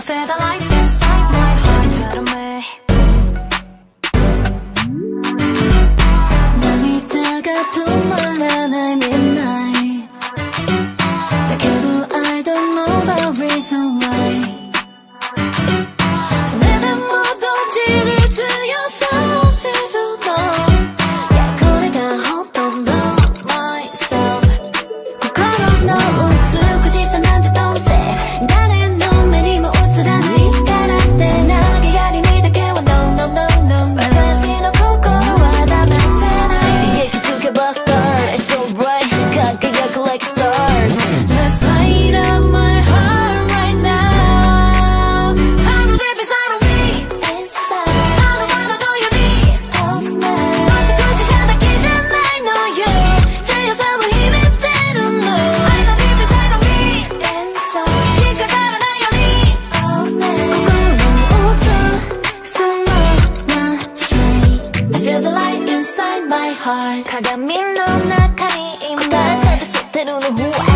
feel the light inside my heart涙が止まらない midnightsだけど I don't know the reason why それでも同時に強さを知るの Yeah これが本当の myself 心の美しさなんてどうせ誰の目にも映らないからって投げやりにだけは No no no no 私の心は騙せない気づけば star It's so bright 輝く like stars Let's light up my heart right now How deep inside of me Inside I don't wanna know your need of me 美しさだけじゃないのよ強さも秘めてるの I know deep inside of me Inside 引かされないように of me 心を映すまま shine I feel the light inside my heart 鏡の中に今答え探してるの Who